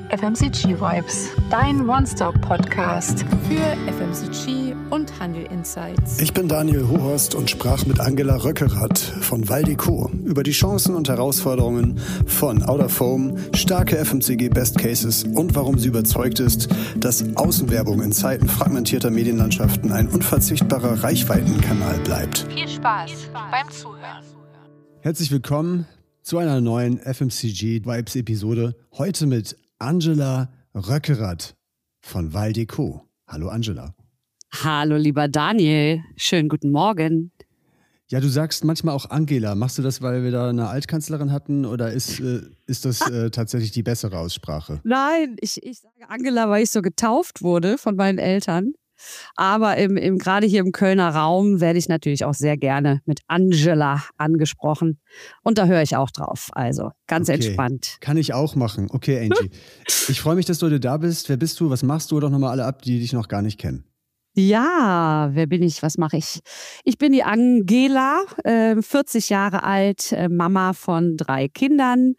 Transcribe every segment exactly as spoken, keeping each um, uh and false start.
F M C G Vibes, dein One-Stop-Podcast für F M C G und Handel Insights. Ich bin Daniel Hohorst und sprach mit Angela Röckerath von Valdeco über die Chancen und Herausforderungen von Out of Home, starke F M C G Best Cases und warum sie überzeugt ist, dass Außenwerbung in Zeiten fragmentierter Medienlandschaften ein unverzichtbarer Reichweitenkanal bleibt. Viel Spaß, Viel Spaß beim Zuhören. Herzlich willkommen zu einer neuen F M C G Vibes Episode. Heute mit Angela Röckerath von Valdeco. Hallo Angela. Hallo lieber Daniel, schönen guten Morgen. Ja, du sagst manchmal auch Angela. Machst du das, weil wir da eine Altkanzlerin hatten oder ist, äh, ist das äh, tatsächlich die bessere Aussprache? Nein, ich, ich sage Angela, weil ich so getauft wurde von meinen Eltern. Aber im, im, gerade hier im Kölner Raum werde ich natürlich auch sehr gerne mit Angela angesprochen. Und da höre ich auch drauf. Also ganz okay. entspannt. Kann ich auch machen. Okay, Angie. Ich freue mich, dass du heute da bist. Wer bist du? Was machst du? Hol doch nochmal alle ab, die dich noch gar nicht kennen. Ja, wer bin ich? Was mache ich? Ich bin die Angela, äh, vierzig Jahre alt, äh, Mama von drei Kindern.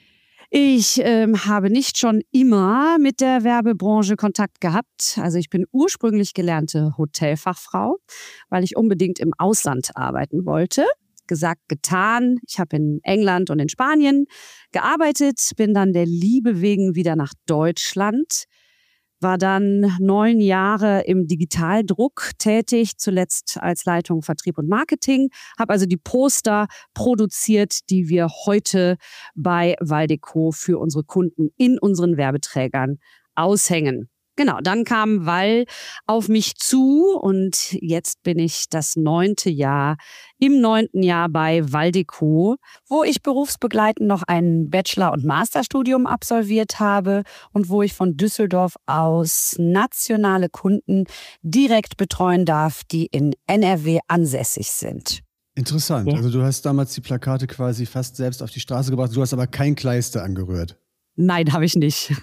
Ich ähm, habe nicht schon immer mit der Werbebranche Kontakt gehabt. Also ich bin ursprünglich gelernte Hotelfachfrau, weil ich unbedingt im Ausland arbeiten wollte. Gesagt, getan. Ich habe in England und in Spanien gearbeitet, bin dann der Liebe wegen wieder nach Deutschland. War dann neun Jahre im Digitaldruck tätig, zuletzt als Leitung Vertrieb und Marketing. Habe also die Poster produziert, die wir heute bei Valdeco für unsere Kunden in unseren Werbeträgern aushängen. Genau, dann kam Val auf mich zu und jetzt bin ich das neunte Jahr, im neunten Jahr bei Valdeco, wo ich berufsbegleitend noch ein Bachelor- und Masterstudium absolviert habe und wo ich von Düsseldorf aus nationale Kunden direkt betreuen darf, die in N R W ansässig sind. Interessant, ja. Also du hast damals die Plakate quasi fast selbst auf die Straße gebracht, du hast aber kein Kleister angerührt. Nein, habe ich nicht.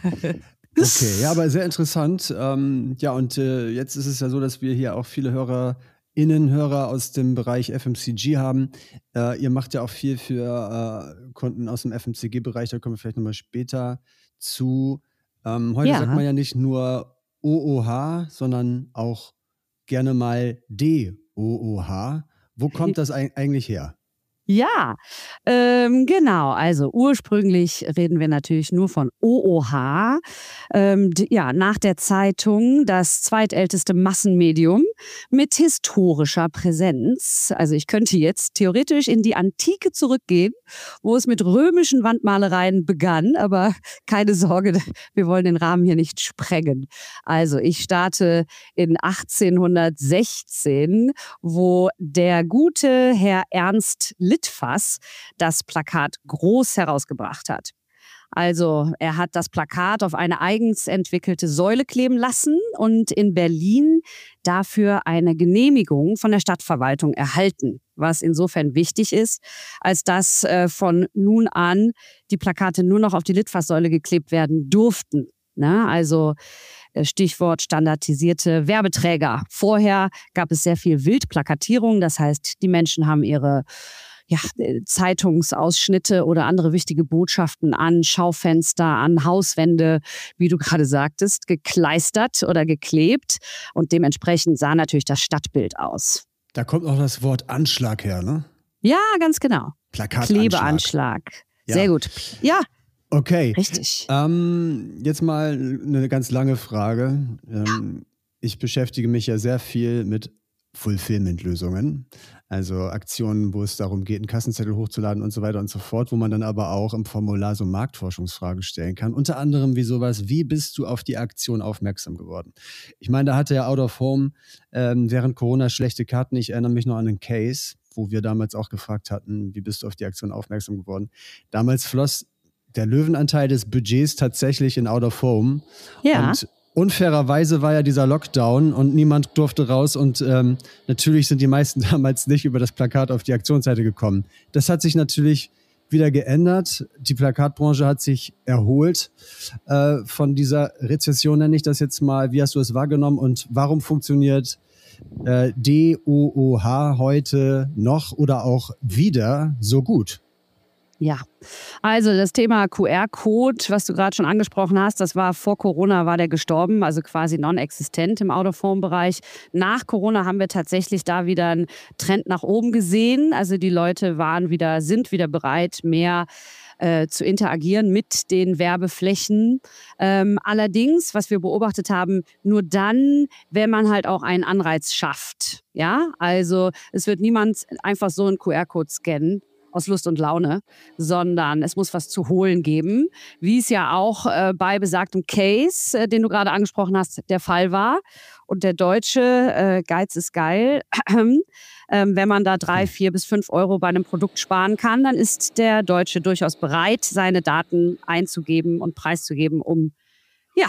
Okay, ja, aber sehr interessant. Ähm, ja, und äh, jetzt ist es ja so, dass wir hier auch viele HörerInnen, Hörer aus dem Bereich F M C G haben. Äh, ihr macht ja auch viel für äh, Kunden aus dem F M C G-Bereich, da kommen wir vielleicht nochmal später zu. Ähm, heute ja. sagt man ja nicht nur O O H, sondern auch gerne mal D O O H. Wo kommt das eigentlich her? Ja, ähm, genau. Also ursprünglich reden wir natürlich nur von O O H. Ähm, d- ja, nach der Zeitung das zweitälteste Massenmedium mit historischer Präsenz. Also ich könnte jetzt theoretisch in die Antike zurückgehen, wo es mit römischen Wandmalereien begann. Aber keine Sorge, wir wollen den Rahmen hier nicht sprengen. Also ich starte in achtzehnhundertsechzehn, wo der gute Herr Ernst Littfass das Plakat groß herausgebracht hat. Also er hat das Plakat auf eine eigens entwickelte Säule kleben lassen und in Berlin dafür eine Genehmigung von der Stadtverwaltung erhalten, was insofern wichtig ist, als dass äh, von nun an die Plakate nur noch auf die Litfaßsäule geklebt werden durften. Na, also Stichwort standardisierte Werbeträger. Vorher gab es sehr viel Wildplakatierung, das heißt, die Menschen haben ihre ja, Zeitungsausschnitte oder andere wichtige Botschaften an Schaufenster, an Hauswände, wie du gerade sagtest, gekleistert oder geklebt. Und dementsprechend sah natürlich das Stadtbild aus. Da kommt auch das Wort Anschlag her, ne? Ja, ganz genau. Plakatanschlag. Klebeanschlag. Ja. Sehr gut. Ja. Okay. Richtig. Ähm, jetzt mal eine ganz lange Frage. Ähm, ich beschäftige mich ja sehr viel mit Fulfillment-Lösungen. Also Aktionen, wo es darum geht, einen Kassenzettel hochzuladen und so weiter und so fort, wo man dann aber auch im Formular so Marktforschungsfragen stellen kann. Unter anderem wie sowas, wie bist du auf die Aktion aufmerksam geworden? Ich meine, da hatte ja Out of Home ähm, während Corona schlechte Karten. Ich erinnere mich noch an einen Case, wo wir damals auch gefragt hatten, wie bist du auf die Aktion aufmerksam geworden? Damals floss der Löwenanteil des Budgets tatsächlich in Out of Home. Ja. Und unfairerweise war ja dieser Lockdown und niemand durfte raus und ähm, natürlich sind die meisten damals nicht über das Plakat auf die Aktionsseite gekommen. Das hat sich natürlich wieder geändert. Die Plakatbranche hat sich erholt äh, von dieser Rezession, nenne ich das jetzt mal. Wie hast du es wahrgenommen und warum funktioniert äh, D O O H heute noch oder auch wieder so gut? Ja, also das Thema Q R-Code, was du gerade schon angesprochen hast, das war vor Corona, war der gestorben, also quasi non-existent im Out-of-Home-Bereich. Nach Corona haben wir tatsächlich da wieder einen Trend nach oben gesehen. Also die Leute waren wieder, sind wieder bereit, mehr äh, zu interagieren mit den Werbeflächen. Ähm, allerdings, was wir beobachtet haben, nur dann, wenn man halt auch einen Anreiz schafft. Ja, also es wird niemand einfach so einen Q R-Code scannen aus Lust und Laune, sondern es muss was zu holen geben, wie es ja auch äh, bei besagtem Case, äh, den du gerade angesprochen hast, der Fall war. Und der Deutsche, äh, Geiz ist geil, ähm, wenn man da drei, vier bis fünf Euro bei einem Produkt sparen kann, dann ist der Deutsche durchaus bereit, seine Daten einzugeben und preiszugeben, um, ja,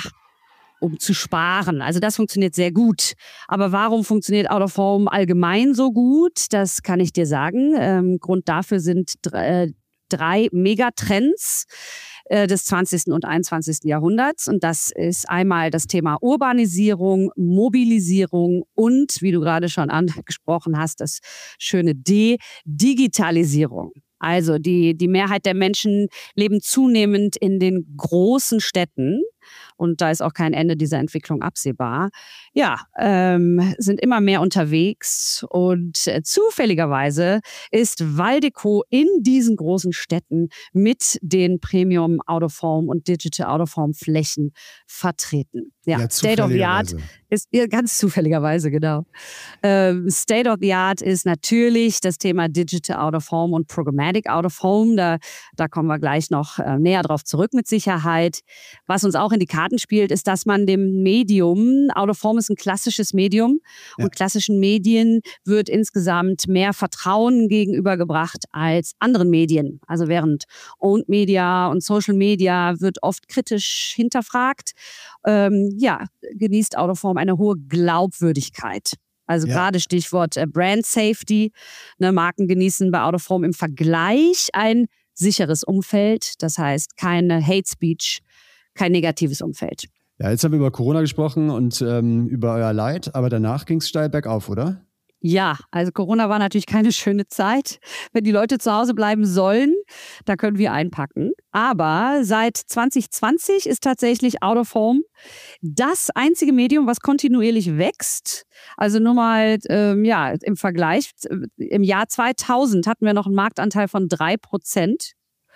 um zu sparen. Also das funktioniert sehr gut. Aber warum funktioniert Out-of-Home allgemein so gut? Das kann ich dir sagen. Ähm, Grund dafür sind drei, äh, drei Megatrends äh, des zwanzigsten und einundzwanzigsten Jahrhunderts. Und das ist einmal das Thema Urbanisierung, Mobilisierung und, wie du gerade schon angesprochen hast, das schöne D, Digitalisierung. Also die, die Mehrheit der Menschen leben zunehmend in den großen Städten. Und da ist auch kein Ende dieser Entwicklung absehbar. Ja, ähm, sind immer mehr unterwegs und äh, zufälligerweise ist Waldeco in diesen großen Städten mit den Premium Out-of-Home und Digital Out-of-Home Flächen vertreten. Ja, Ja, State of the Art zufälligerweise. ist ja, ganz zufälligerweise, genau. Ähm, State of the Art ist natürlich das Thema Digital Out-of-Home und Programmatic Out-of-Home. Da, da kommen wir gleich noch äh, näher drauf zurück mit Sicherheit. Was uns auch in die Karten spielt, ist, dass man dem Medium, Out-of-Home ist ein klassisches Medium Ja. und klassischen Medien wird insgesamt mehr Vertrauen gegenübergebracht als anderen Medien. Also während Owned Media und Social Media wird oft kritisch hinterfragt, ähm, ja, genießt Out-of-Home eine hohe Glaubwürdigkeit. Also Ja. gerade Stichwort äh, Brand Safety. Ne, Marken genießen bei Out-of-Home im Vergleich ein sicheres Umfeld. Das heißt, keine Hate Speech, kein negatives Umfeld. Ja, jetzt haben wir über Corona gesprochen und ähm, über euer Leid, aber danach ging es steil bergauf, oder? Ja, also Corona war natürlich keine schöne Zeit. Wenn die Leute zu Hause bleiben sollen, da können wir einpacken. Aber seit zwanzig zwanzig ist tatsächlich Out-of-Home das einzige Medium, was kontinuierlich wächst. Also nur mal ähm, ja, im Vergleich. Im Jahr zweitausend hatten wir noch einen Marktanteil von drei Prozent.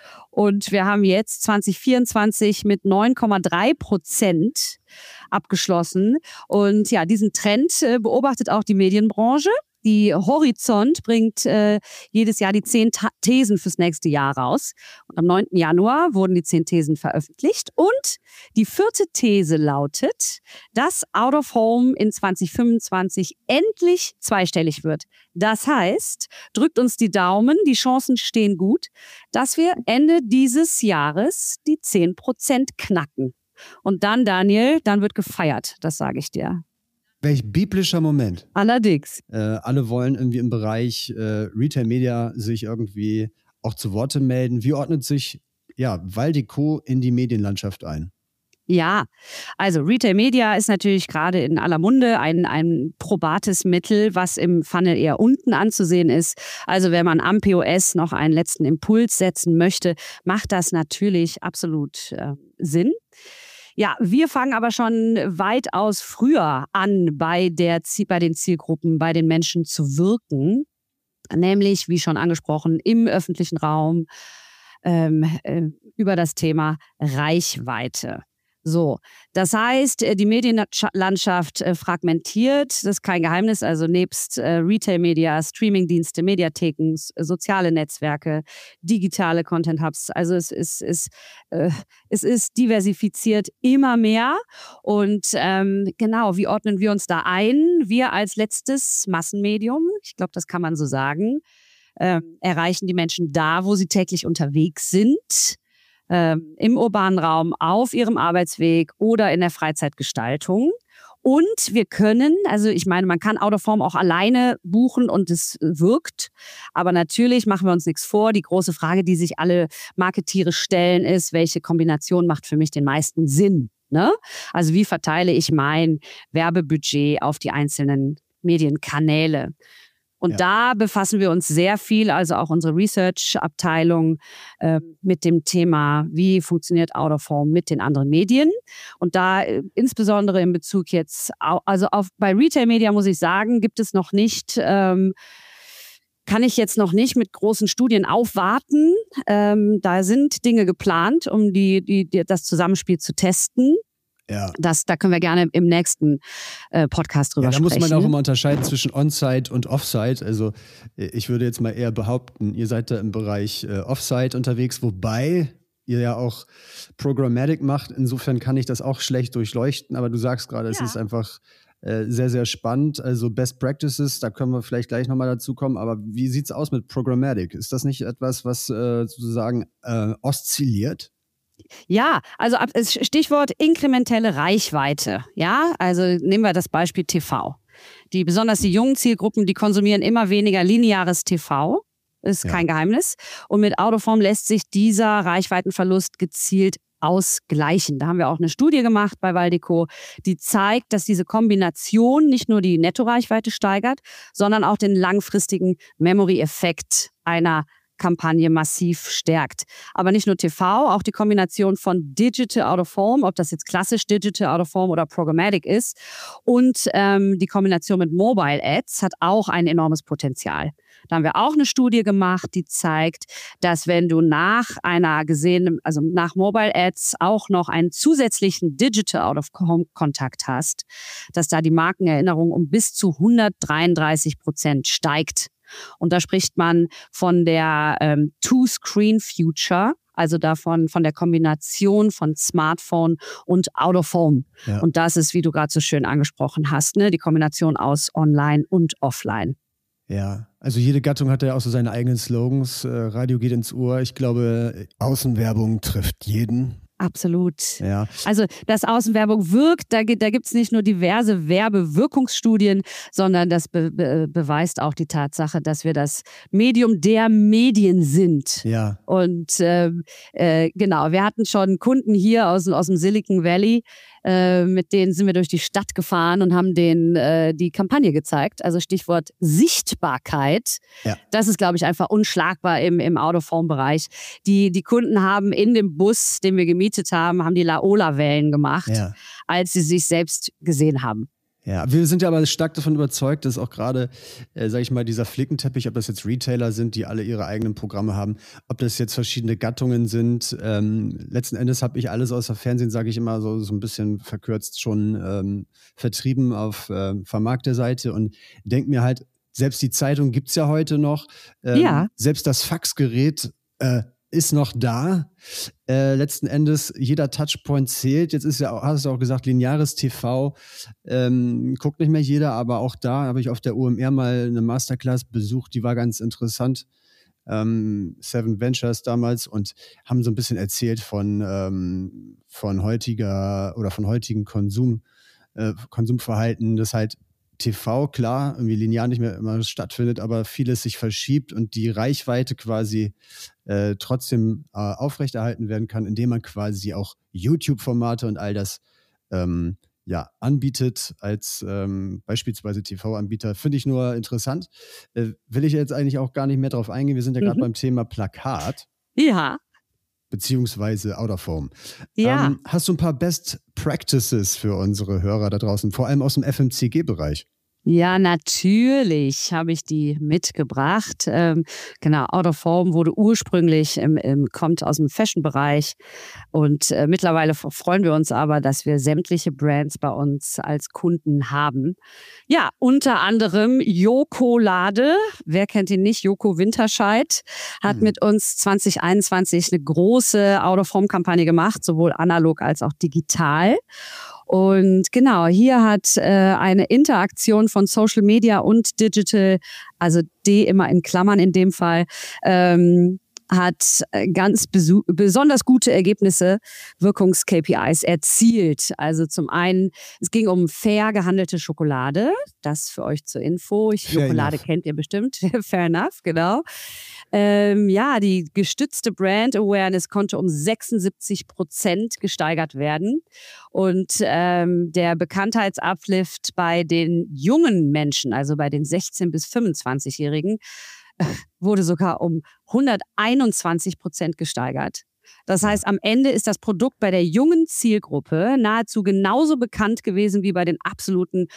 Und wir haben jetzt zwanzig vierundzwanzig mit neun Komma drei Prozent abgeschlossen. Und ja, diesen Trend äh, beobachtet auch die Medienbranche. Die Horizont bringt äh, jedes Jahr die zehn Ta- Thesen fürs nächste Jahr raus. Und am neunten Januar wurden die zehn Thesen veröffentlicht. Und die vierte These lautet, dass Out-of-Home in zwanzig fünfundzwanzig endlich zweistellig wird. Das heißt, drückt uns die Daumen, die Chancen stehen gut, dass wir Ende dieses Jahres die zehn Prozent knacken. Und dann, Daniel, dann wird gefeiert, das sage ich dir. Welch biblischer Moment. Allerdings. Äh, alle wollen irgendwie im Bereich äh, Retail Media sich irgendwie auch zu Worte melden. Wie ordnet sich ja, Waldeco in die Medienlandschaft ein? Ja, also Retail Media ist natürlich gerade in aller Munde ein, ein probates Mittel, was im Funnel eher unten anzusehen ist. Also wenn man am P O S noch einen letzten Impuls setzen möchte, macht das natürlich absolut äh, Sinn. Ja, wir fangen aber schon weitaus früher an, bei, der, bei den Zielgruppen, bei den Menschen zu wirken. Nämlich, wie schon angesprochen, im öffentlichen Raum ähm, äh, über das Thema Reichweite. So, das heißt, die Medienlandschaft fragmentiert, das ist kein Geheimnis, also nebst Retail-Media, Streamingdienste, Mediatheken, soziale Netzwerke, digitale Content-Hubs, also es ist, es, äh, es ist diversifiziert immer mehr und ähm, genau, wie ordnen wir uns da ein? Wir als letztes Massenmedium, ich glaube, das kann man so sagen, äh, erreichen die Menschen da, wo sie täglich unterwegs sind, Ähm, im urbanen Raum, auf ihrem Arbeitsweg oder in der Freizeitgestaltung. Und wir können, also ich meine, man kann Out-of-Home auch alleine buchen und es wirkt. Aber natürlich machen wir uns nichts vor. Die große Frage, die sich alle Marketeere stellen, ist, welche Kombination macht für mich den meisten Sinn? Ne? Also wie verteile ich mein Werbebudget auf die einzelnen Medienkanäle? Und ja. da befassen wir uns sehr viel, also auch unsere Research-Abteilung äh, mit dem Thema, wie funktioniert Out of Home mit den anderen Medien. Und da äh, insbesondere in Bezug jetzt, also auf, bei Retail Media muss ich sagen, gibt es noch nicht, ähm, kann ich jetzt noch nicht mit großen Studien aufwarten. Ähm, da sind Dinge geplant, um die, die, die, das Zusammenspiel zu testen. Ja. Das, da können wir gerne im nächsten äh, Podcast drüber ja, da sprechen. Da muss man auch immer unterscheiden zwischen On-Site und Off-Site. Also ich würde jetzt mal eher behaupten, ihr seid da im Bereich äh, Off-Site unterwegs, wobei ihr ja auch Programmatic macht. Insofern kann ich das auch schlecht durchleuchten, aber du sagst gerade, es ja. ist einfach äh, sehr, sehr spannend. Also Best Practices, da können wir vielleicht gleich nochmal dazu kommen, aber wie sieht es aus mit Programmatic? Ist das nicht etwas, was äh, sozusagen äh, oszilliert? Ja, also Stichwort inkrementelle Reichweite. Ja, also nehmen wir das Beispiel T V. Die, besonders die jungen Zielgruppen, die konsumieren immer weniger lineares T V. Ist ja. kein Geheimnis. Und mit Out of Home lässt sich dieser Reichweitenverlust gezielt ausgleichen. Da haben wir auch eine Studie gemacht bei Valdico, die zeigt, dass diese Kombination nicht nur die Nettoreichweite steigert, sondern auch den langfristigen Memory-Effekt einer Kampagne massiv stärkt. Aber nicht nur T V, auch die Kombination von Digital Out of Home, ob das jetzt klassisch Digital Out of Home oder Programmatic ist, und ähm, die Kombination mit Mobile Ads hat auch ein enormes Potenzial. Da haben wir auch eine Studie gemacht, die zeigt, dass wenn du nach einer gesehenen, also nach Mobile Ads auch noch einen zusätzlichen Digital Out of Home Kontakt hast, dass da die Markenerinnerung um bis zu hundertdreiunddreißig Prozent steigt. Und da spricht man von der ähm, Two-Screen-Future, also davon von der Kombination von Smartphone und Out of Home. Ja. Und das ist, wie du gerade so schön angesprochen hast, ne, die Kombination aus Online und Offline. Ja, also jede Gattung hat ja auch so seine eigenen Slogans. Äh, Radio geht ins Ohr. Ich glaube, Außenwerbung trifft jeden. Absolut. Ja. Also, dass Außenwerbung wirkt, da, da gibt es nicht nur diverse Werbewirkungsstudien, sondern das be, be, beweist auch die Tatsache, dass wir das Medium der Medien sind. Ja. Und äh, äh, genau, wir hatten schon Kunden hier aus, aus dem Silicon Valley, äh, mit denen sind wir durch die Stadt gefahren und haben denen äh, die Kampagne gezeigt. Also Stichwort Sichtbarkeit. Ja. Das ist, glaube ich, einfach unschlagbar im, im Out-of-Home-Bereich. Die, die Kunden haben in dem Bus, den wir gemietet haben, haben die Laola-Wellen gemacht, ja. als sie sich selbst gesehen haben. Ja, wir sind ja aber stark davon überzeugt, dass auch gerade, äh, sag ich mal, dieser Flickenteppich, ob das jetzt Retailer sind, die alle ihre eigenen Programme haben, ob das jetzt verschiedene Gattungen sind. Ähm, letzten Endes habe ich alles außer Fernsehen, sage ich immer, so, so ein bisschen verkürzt schon ähm, vertrieben auf äh, Vermarkterseite und denke mir halt, selbst die Zeitung gibt's ja heute noch. Ähm, ja. Selbst das Faxgerät äh, ist noch da. Äh, letzten Endes, jeder Touchpoint zählt. Jetzt ist ja, hast du auch gesagt, lineares T V. Ähm, guckt nicht mehr jeder, aber auch da habe ich auf der O M R mal eine Masterclass besucht, die war ganz interessant. Ähm, Seven Ventures damals und haben so ein bisschen erzählt von, ähm, von heutiger oder von heutigen Konsum, äh, Konsumverhalten, das halt T V, klar, irgendwie linear nicht mehr immer stattfindet, aber vieles sich verschiebt und die Reichweite quasi äh, trotzdem äh, aufrechterhalten werden kann, indem man quasi auch YouTube-Formate und all das ähm, ja, anbietet als ähm, beispielsweise T V-Anbieter. Finde ich nur interessant. Äh, will ich jetzt eigentlich auch gar nicht mehr drauf eingehen. Wir sind ja gerade mhm. beim Thema Plakat. Ja. Beziehungsweise Out of Home. Ja. Ähm, hast du ein paar Best Practices für unsere Hörer da draußen, vor allem aus dem F M C G-Bereich? Ja, natürlich habe ich die mitgebracht. Ähm, genau, Out of Home wurde ursprünglich, im, im, kommt aus dem Fashion-Bereich und äh, mittlerweile freuen wir uns aber, dass wir sämtliche Brands bei uns als Kunden haben. Ja, unter anderem Jokolade, wer kennt ihn nicht, Joko Winterscheid, hat hm. mit uns zwanzig einundzwanzig eine große Out of Home-Kampagne gemacht, sowohl analog als auch digital. Und genau, hier hat äh, eine Interaktion von Social Media und Digital, also D immer in Klammern in dem Fall, ähm, hat ganz besu- besonders gute Ergebnisse, Wirkungs-K P Is erzielt. Also zum einen, es ging um fair gehandelte Schokolade. Das für euch zur Info. Ich, Fair Schokolade enough. kennt ihr bestimmt. Fair enough, genau. Ähm, ja, die gestützte Brand Awareness konnte um sechsundsiebzig Prozent gesteigert werden. Und ähm, der Bekanntheitsuplift bei den jungen Menschen, also bei den sechzehn- bis fünfundzwanzigjährigen, wurde sogar um hunderteinundzwanzig Prozent gesteigert. Das heißt, am Ende ist das Produkt bei der jungen Zielgruppe nahezu genauso bekannt gewesen wie bei den absoluten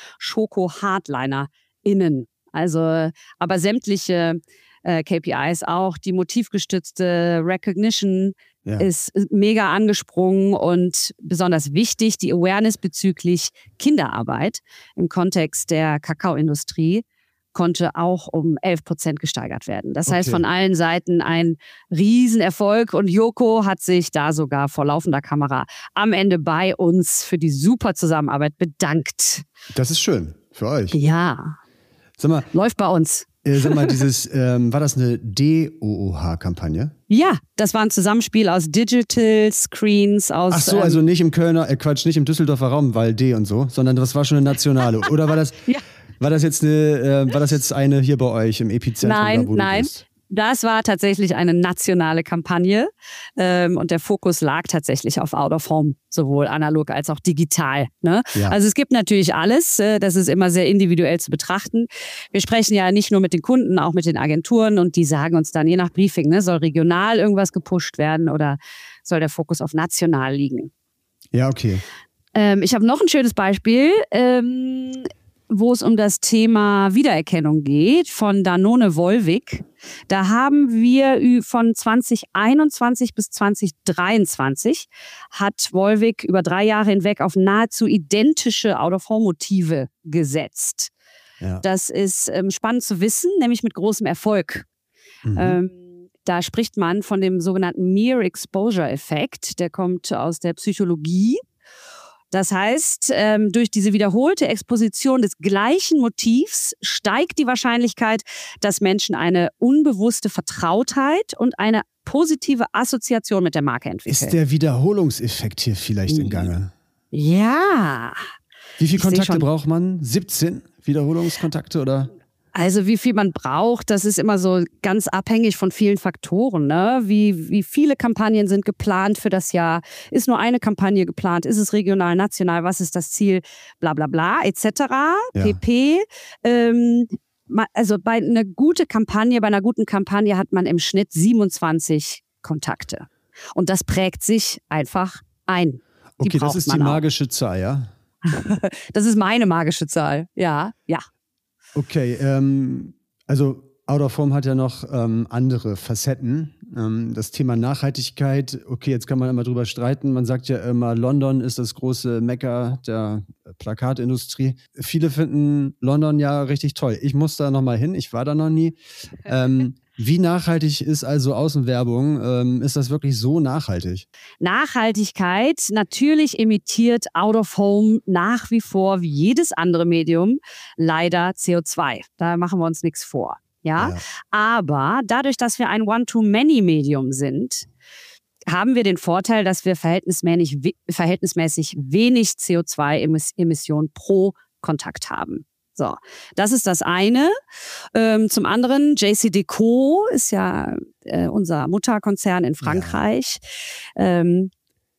Schoko-HardlinerInnen. Also, aber sämtliche äh, K P Is auch, die motivgestützte Recognition Ja. ist mega angesprungen und besonders wichtig, die Awareness bezüglich Kinderarbeit im Kontext der Kakaoindustrie konnte auch um elf Prozent gesteigert werden. Das heißt, Okay. von allen Seiten ein Riesenerfolg und Joko hat sich da sogar vor laufender Kamera am Ende bei uns für die super Zusammenarbeit bedankt. Das ist schön für euch. Ja, Sag mal, läuft bei uns. äh, sag mal dieses, ähm, war das eine D O O H-Kampagne? Ja, das war ein Zusammenspiel aus Digital Screens, aus Ach so, ähm, also nicht im Kölner, äh, Quatsch, nicht im Düsseldorfer Raum, weil D und so, sondern das war schon eine nationale. Oder war das, Ja. war das jetzt eine, äh, war das jetzt eine hier bei euch im Epizentrum? Nein, da, wo nein. Du bist? Das war tatsächlich eine nationale Kampagne ähm, und der Fokus lag tatsächlich auf Out of Home, sowohl analog als auch digital. Ne? Ja. Also es gibt natürlich alles, äh, das ist immer sehr individuell zu betrachten. Wir sprechen ja nicht nur mit den Kunden, auch mit den Agenturen und die sagen uns dann je nach Briefing, ne, soll regional irgendwas gepusht werden oder soll der Fokus auf national liegen. Ja, okay. Ähm, ich habe noch ein schönes Beispiel. Ähm, wo es um das Thema Wiedererkennung geht, von Danone Volvic. Da haben wir ü- von zwanzig einundzwanzig bis zwanzig dreiundzwanzig hat Volvic über drei Jahre hinweg auf nahezu identische Out-of-Home-Motive gesetzt. Ja. Das ist ähm, spannend zu wissen, nämlich mit großem Erfolg. Mhm. Ähm, da spricht man von dem sogenannten Mere Exposure Effekt. Der kommt aus der Psychologie. Das heißt, ähm, durch diese wiederholte Exposition des gleichen Motivs steigt die Wahrscheinlichkeit, dass Menschen eine unbewusste Vertrautheit und eine positive Assoziation mit der Marke entwickeln. Ist der Wiederholungseffekt hier vielleicht in Gange? Ja. Wie viele Ich seh Kontakte schon. braucht man? siebzehn Wiederholungskontakte oder? Also wie viel man braucht, das ist immer so ganz abhängig von vielen Faktoren. Ne? Wie, wie viele Kampagnen sind geplant für das Jahr? Ist nur eine Kampagne geplant? Ist es regional, national? Was ist das Ziel? Bla bla bla, et cetera. Ja. pp. Ähm, ma- also bei einer guten Kampagne, bei einer guten Kampagne hat man im Schnitt siebenundzwanzig Kontakte. Und das prägt sich einfach ein. Die Okay, das braucht ist die man auch. magische Zahl, ja? Das ist meine magische Zahl. Ja, ja. Okay, ähm, also Out of Home hat ja noch ähm, andere Facetten. Ähm, das Thema Nachhaltigkeit, okay, jetzt kann man immer drüber streiten. Man sagt ja immer, London ist das große Mekka der Plakatindustrie. Viele finden London ja richtig toll. Ich muss da noch mal hin, ich war da noch nie. Ähm, wie nachhaltig ist also Außenwerbung? Ähm, ist das wirklich so nachhaltig? Nachhaltigkeit, natürlich emittiert Out of Home nach wie vor wie jedes andere Medium leider C O zwei. Da machen wir uns nichts vor. Ja? Ja. Aber dadurch, dass wir ein One-to-Many-Medium sind, haben wir den Vorteil, dass wir verhältnismäßig, verhältnismäßig wenig C O zwei Emissionen pro Kontakt haben. So, das ist das eine. Ähm, zum anderen, J C Decaux ist ja äh, unser Mutterkonzern in Frankreich. Ja. Ähm,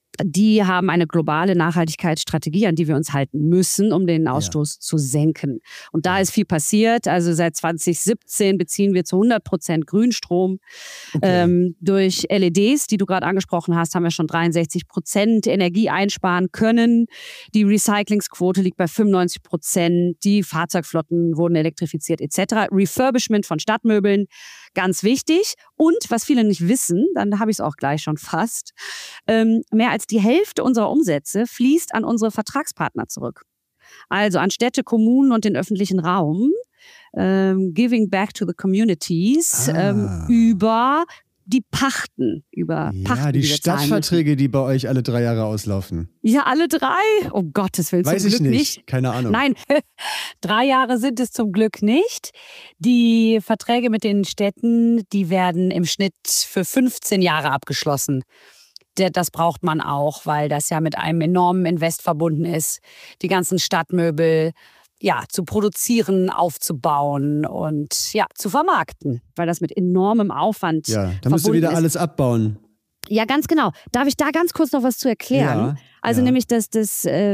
die haben eine globale Nachhaltigkeitsstrategie, an die wir uns halten müssen, um den Ausstoß ja. zu senken. Und da ist viel passiert. Also seit zwanzig siebzehn beziehen wir zu hundert Prozent Grünstrom. Okay. Ähm, durch L E Ds, die du gerade angesprochen hast, haben wir schon dreiundsechzig Prozent Energie einsparen können. Die Recyclingsquote liegt bei fünfundneunzig Prozent. Die Fahrzeugflotten wurden elektrifiziert et cetera. Refurbishment von Stadtmöbeln, ganz wichtig. Und was viele nicht wissen, dann habe ich es auch gleich schon fast, ähm, mehr als die Hälfte unserer Umsätze fließt an unsere Vertragspartner zurück. Also an Städte, Kommunen und den öffentlichen Raum. Ähm, giving back to the communities ah. ähm, über die pachten über Ja, pachten, die wir zahlen Stadtverträge, die bei euch alle drei Jahre auslaufen. müssen. Ja, alle drei? Um Gottes Willen, Weiß zum ich Glück nicht. nicht. Keine Ahnung. Nein, drei Jahre sind es zum Glück nicht. Die Verträge mit den Städten, die werden im Schnitt für fünfzehn Jahre abgeschlossen. Das braucht man auch, weil das ja mit einem enormen Invest verbunden ist. Die ganzen Stadtmöbel ja, zu produzieren, aufzubauen und ja, zu vermarkten. Weil das mit enormem Aufwand Ja, da müsst ihr wieder ist. alles abbauen. Ja, ganz genau. Darf ich da ganz kurz noch was zu erklären? Ja, also ja. nämlich, dass das, äh,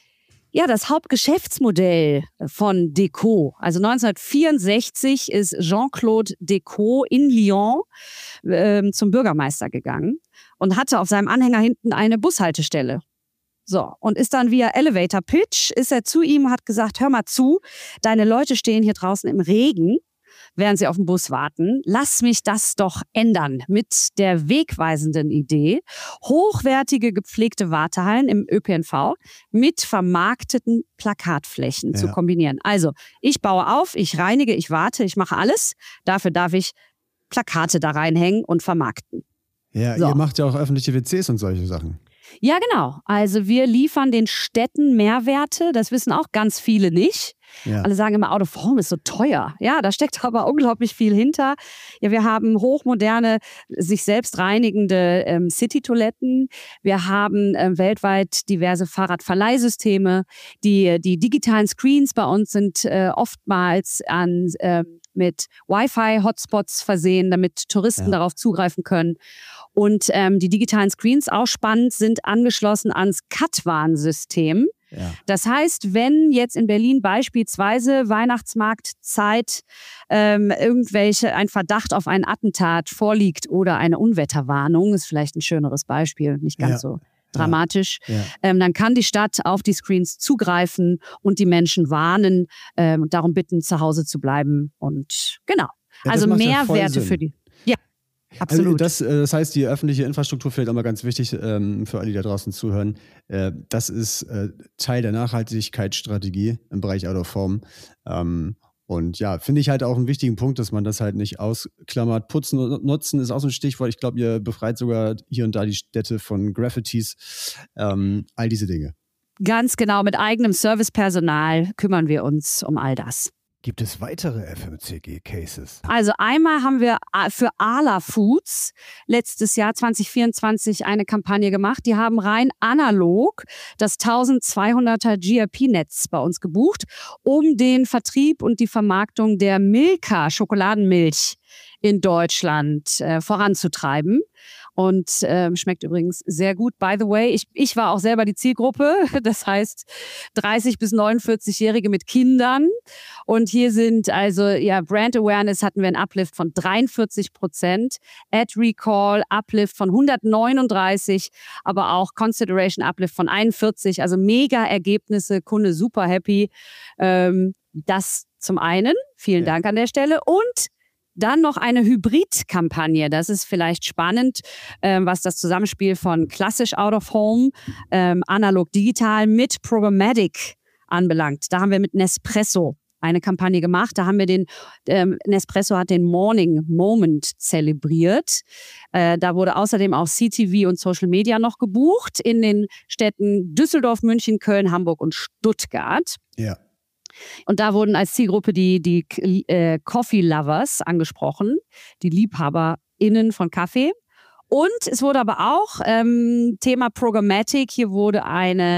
ja, das Hauptgeschäftsmodell von Decaux. Also neunzehnhundertvierundsechzig ist Jean-Claude Decaux in Lyon äh, zum Bürgermeister gegangen und hatte auf seinem Anhänger hinten eine Bushaltestelle. So, und ist dann via Elevator Pitch, ist er zu ihm und hat gesagt, hör mal zu, deine Leute stehen hier draußen im Regen, während sie auf den Bus warten. Lass mich das doch ändern mit der wegweisenden Idee, hochwertige gepflegte Wartehallen im Ö P N V mit vermarkteten Plakatflächen Ja. zu kombinieren. Also, ich baue auf, ich reinige, ich warte, ich mache alles. Dafür darf ich Plakate da reinhängen und vermarkten. Ja, So. ihr macht ja auch öffentliche W Cs und solche Sachen. Ja, genau. Also wir liefern den Städten Mehrwerte. Das wissen auch ganz viele nicht. Ja. Alle sagen immer, Out of Home ist so teuer. Ja, da steckt aber unglaublich viel hinter. Ja, wir haben hochmoderne, sich selbst reinigende ähm, City-Toiletten. Wir haben ähm, weltweit diverse Fahrradverleihsysteme. Die, die digitalen Screens bei uns sind äh, oftmals an, äh, mit Wi-Fi-Hotspots versehen, damit Touristen Ja. darauf zugreifen können. Und ähm, die digitalen Screens, auch spannend, sind angeschlossen ans Katwan-System. Ja. Das heißt, wenn jetzt in Berlin beispielsweise Weihnachtsmarktzeit ähm, irgendwelche, ein Verdacht auf ein Attentat vorliegt oder eine Unwetterwarnung, ist vielleicht ein schöneres Beispiel, nicht ganz Ja. so dramatisch, Ja. ähm, dann kann die Stadt auf die Screens zugreifen und die Menschen warnen ähm, und darum bitten, zu Hause zu bleiben. Und genau. Ja, das also macht ja voll Mehrwerte Sinn. für die. Ja, absolut. Also das, äh, das heißt, die öffentliche Infrastruktur vielleicht auch mal ganz wichtig ähm, für alle, die da draußen zuhören. Äh, das ist äh, Teil der Nachhaltigkeitsstrategie im Bereich Out of Home. Ähm, und ja, finde ich halt auch einen wichtigen Punkt, dass man das halt nicht ausklammert. Putzen und Nutzen ist auch so ein Stichwort. Ich glaube, ihr befreit sogar hier und da die Städte von Graffitis. Ähm, all diese Dinge. Ganz genau, mit eigenem Servicepersonal kümmern wir uns um all das. Gibt es weitere F M C G-Cases? Also einmal haben wir für Arla Foods letztes Jahr zwanzig vierundzwanzig eine Kampagne gemacht. Die haben rein analog das eintausendzweihunderter G R P-Netz bei uns gebucht, um den Vertrieb und die Vermarktung der Milka Schokoladenmilch in Deutschland äh, voranzutreiben. Und ähm, schmeckt übrigens sehr gut. By the way, ich, ich war auch selber die Zielgruppe. Das heißt dreißig bis neunundvierzig-Jährige mit Kindern. Und hier sind also, ja, Brand Awareness hatten wir einen Uplift von dreiundvierzig Prozent. Ad Recall Uplift von hundertneununddreißig. Aber auch Consideration Uplift von einundvierzig. Also mega Ergebnisse. Kunde super happy. Ähm, das zum einen. Vielen Ja. Dank an der Stelle. Und dann noch eine Hybrid-Kampagne. Das ist vielleicht spannend, ähm, was das Zusammenspiel von klassisch Out of Home, ähm, analog digital mit Programmatic anbelangt. Da haben wir mit Nespresso eine Kampagne gemacht. Da haben wir den, ähm, Nespresso hat den Morning Moment zelebriert. Äh, da wurde außerdem auch C T V und Social Media noch gebucht in den Städten Düsseldorf, München, Köln, Hamburg und Stuttgart. Ja. Und da wurden als Zielgruppe die, die äh, Coffee Lovers angesprochen, die LiebhaberInnen von Kaffee. Und es wurde aber auch ähm, Thema Programmatic, hier wurde eine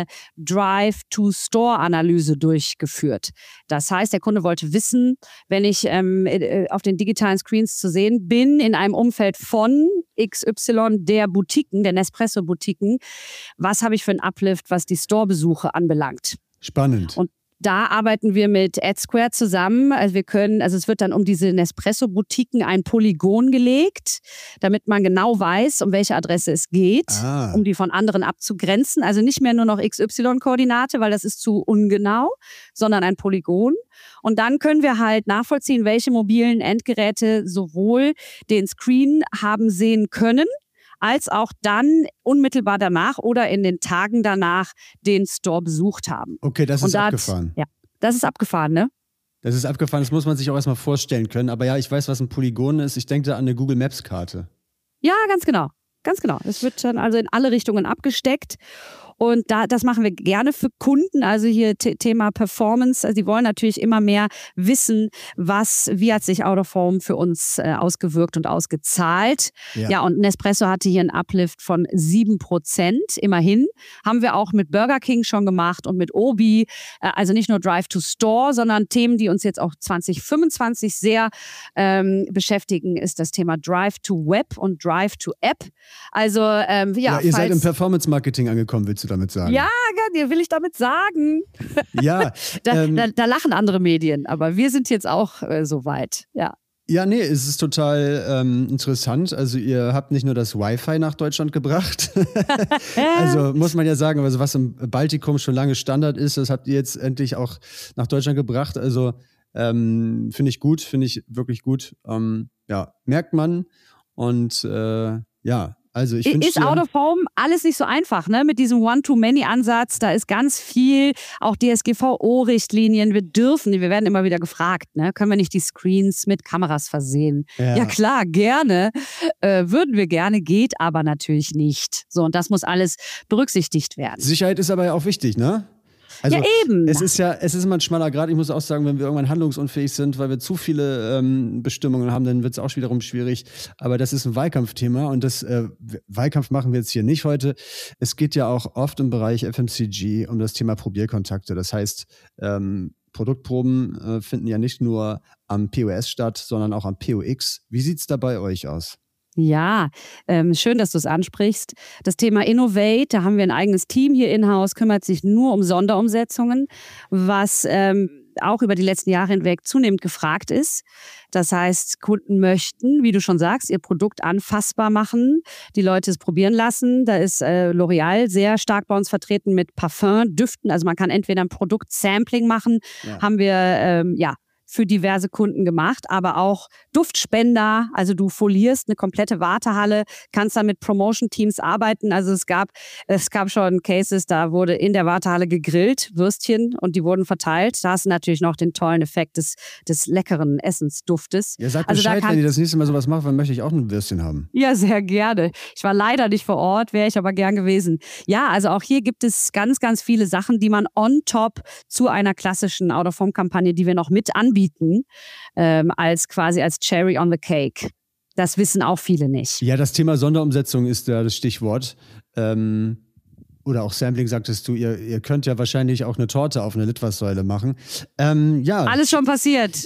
Drive-to-Store-Analyse durchgeführt. Das heißt, der Kunde wollte wissen, wenn ich ähm, auf den digitalen Screens zu sehen bin, in einem Umfeld von X Y der Boutiquen, der Nespresso-Boutiquen, was habe ich für einen Uplift, was die Store-Besuche anbelangt. Spannend. Und da arbeiten wir mit AdSquare zusammen. Also wir können, also es wird dann um diese Nespresso-Boutiquen ein Polygon gelegt, damit man genau weiß, um welche Adresse es geht, Ah. um die von anderen abzugrenzen. Also nicht mehr nur noch X Y-Koordinate, weil das ist zu ungenau, sondern ein Polygon. Und dann können wir halt nachvollziehen, welche mobilen Endgeräte sowohl den Screen haben sehen können, als auch dann unmittelbar danach oder in den Tagen danach den Store besucht haben. Okay, das Und ist da hat- abgefahren. Ja, das ist abgefahren, ne? Das ist abgefahren, das muss man sich auch erstmal vorstellen können. Aber ja, ich weiß, was ein Polygon ist. Ich denke da an eine Google Maps Karte. Ja, ganz genau. Ganz genau. Es wird dann also in alle Richtungen abgesteckt. Und da, das machen wir gerne für Kunden. Also hier T- Thema Performance. Also die wollen natürlich immer mehr wissen, was, wie hat sich Out of Home für uns äh, ausgewirkt und ausgezahlt. Ja. ja, und Nespresso hatte hier einen Uplift von sieben Prozent. Immerhin. Haben wir auch mit Burger King schon gemacht und mit Obi. Äh, also nicht nur Drive to Store, sondern Themen, die uns jetzt auch zwanzig fünfundzwanzig sehr ähm, beschäftigen, ist das Thema Drive to Web und Drive to App. Also ähm, ja, ja, ihr seid im Performance-Marketing angekommen, willst du damit sagen? Ja, dir will ich damit sagen. Ja. da, ähm, da, da lachen andere Medien, aber wir sind jetzt auch äh, so weit, ja. Ja, nee, es ist total ähm, interessant. Also ihr habt nicht nur das Wi-Fi nach Deutschland gebracht. Also muss man ja sagen, also was im Baltikum schon lange Standard ist, das habt ihr jetzt endlich auch nach Deutschland gebracht. Also ähm, finde ich gut, finde ich wirklich gut. Ähm, ja, merkt man. Und äh, ja, also ich Ist Out of Home alles nicht so einfach, ne? Mit diesem One-to-Many-Ansatz, da ist ganz viel, auch D S G V O-Richtlinien. Wir dürfen, wir werden immer wieder gefragt, ne? Können wir nicht die Screens mit Kameras versehen? Ja, ja klar, gerne. Äh, würden wir gerne, geht aber natürlich nicht. So, und das muss alles berücksichtigt werden. Sicherheit ist aber ja auch wichtig, ne? Also, ja, eben. Es ist ja, es ist immer ein schmaler Grad. Ich muss auch sagen, wenn wir irgendwann handlungsunfähig sind, weil wir zu viele ähm, Bestimmungen haben, dann wird es auch wiederum schwierig. Aber das ist ein Wahlkampfthema und das äh, Wahlkampf machen wir jetzt hier nicht heute. Es geht ja auch oft im Bereich F M C G um das Thema Probierkontakte. Das heißt, ähm, Produktproben äh, finden ja nicht nur am P O S statt, sondern auch am P O X. Wie sieht es da bei euch aus? Ja, ähm, schön, dass du es ansprichst. Das Thema Innovate, da haben wir ein eigenes Team hier in-house, kümmert sich nur um Sonderumsetzungen, was ähm, auch über die letzten Jahre hinweg zunehmend gefragt ist. Das heißt, Kunden möchten, wie du schon sagst, ihr Produkt anfassbar machen, die Leute es probieren lassen. Da ist äh, L'Oreal sehr stark bei uns vertreten mit Parfum, Düften. Also man kann entweder ein Produkt-Sampling machen, ja. haben wir, ähm, ja, für diverse Kunden gemacht, aber auch Duftspender, also du folierst eine komplette Wartehalle, kannst dann mit Promotion-Teams arbeiten, also es gab, es gab schon Cases, da wurde in der Wartehalle gegrillt, Würstchen, und die wurden verteilt, da hast du natürlich noch den tollen Effekt des, des leckeren Essensduftes. Ja, sag also Bescheid, da kann, wenn ihr das nächste Mal sowas macht, dann möchte ich auch ein Würstchen haben. Ja, sehr gerne. Ich war leider nicht vor Ort, wäre ich aber gern gewesen. Ja, also auch hier gibt es ganz, ganz viele Sachen, die man on top zu einer klassischen Out-of-Home-Kampagne, die wir noch mit anbieten, bieten, ähm, als quasi als Cherry on the Cake. Das wissen auch viele nicht. Ja, das Thema Sonderumsetzung ist ja das Stichwort. Ähm, oder auch Sampling, sagtest du, ihr, ihr könnt ja wahrscheinlich auch eine Torte auf eine Litfaßsäule machen. Ähm, ja. Alles schon passiert.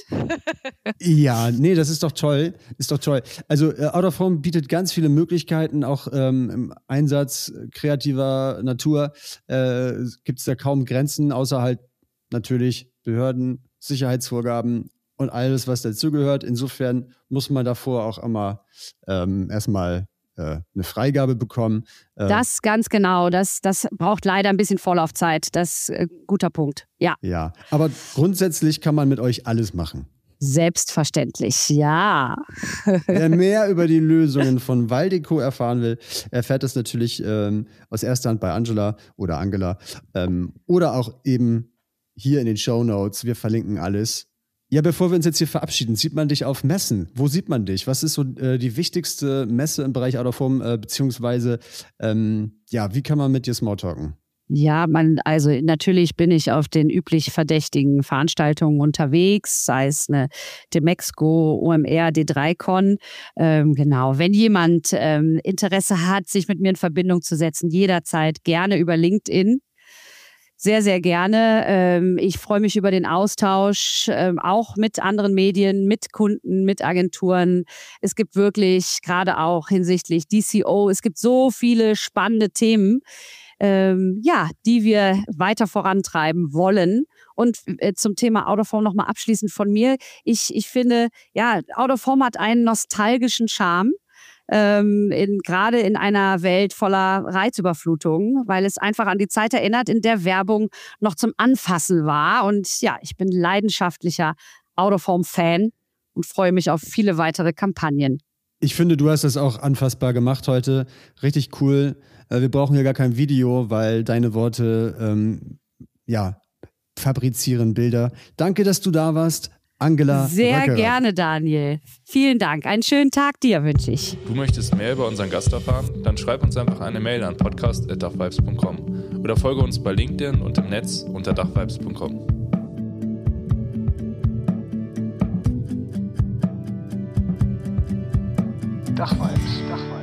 Ja, nee, das ist doch toll. Ist doch toll. Also äh, Out of Home bietet ganz viele Möglichkeiten, auch ähm, im Einsatz kreativer Natur äh, gibt es da kaum Grenzen, außer halt natürlich Behörden, Sicherheitsvorgaben und alles, was dazugehört. Insofern muss man davor auch immer ähm, erstmal äh, eine Freigabe bekommen. Äh, das ganz genau. Das, das braucht leider ein bisschen Vorlaufzeit. Das ist ein guter Punkt. Ja. Ja, aber grundsätzlich kann man mit euch alles machen. Selbstverständlich, ja. Wer mehr über die Lösungen von Waldeco erfahren will, erfährt das natürlich ähm, aus erster Hand bei Angela oder Angela ähm, oder auch eben hier in den Shownotes. Wir verlinken alles. Ja, bevor wir uns jetzt hier verabschieden, sieht man dich auf Messen? Wo sieht man dich? Was ist so äh, die wichtigste Messe im Bereich Out of Home, äh, beziehungsweise ähm, ja, wie kann man mit dir Smalltalken? Ja, man, also natürlich bin ich auf den üblich verdächtigen Veranstaltungen unterwegs, sei es eine Demexco, O M R, D drei Con. Ähm, genau, wenn jemand ähm, Interesse hat, sich mit mir in Verbindung zu setzen, jederzeit gerne über LinkedIn. Sehr, sehr gerne. Ähm, ich freue mich über den Austausch, ähm, auch mit anderen Medien, mit Kunden, mit Agenturen. Es gibt wirklich, gerade auch hinsichtlich D C O, es gibt so viele spannende Themen, ähm, ja, die wir weiter vorantreiben wollen. Und äh, zum Thema Out of Home nochmal abschließend von mir. Ich, ich finde, ja, Out of Home hat einen nostalgischen Charme. Ähm, in, gerade in einer Welt voller Reizüberflutung, weil es einfach an die Zeit erinnert, in der Werbung noch zum Anfassen war. Und ja, ich bin leidenschaftlicher Out-of-Home-Fan und freue mich auf viele weitere Kampagnen. Ich finde, du hast das auch anfassbar gemacht heute. Richtig cool. Wir brauchen hier gar kein Video, weil deine Worte, ähm, ja, fabrizieren Bilder. Danke, dass du da warst. Angela Sehr Röckerer. gerne, Daniel. Vielen Dank. Einen schönen Tag dir wünsche ich. Du möchtest mehr über unseren Gast erfahren? Dann schreib uns einfach eine Mail an podcast at dachvibes punkt com oder folge uns bei LinkedIn und im Netz unter dachvibes punkt com. Dachvibes, Dachvibes.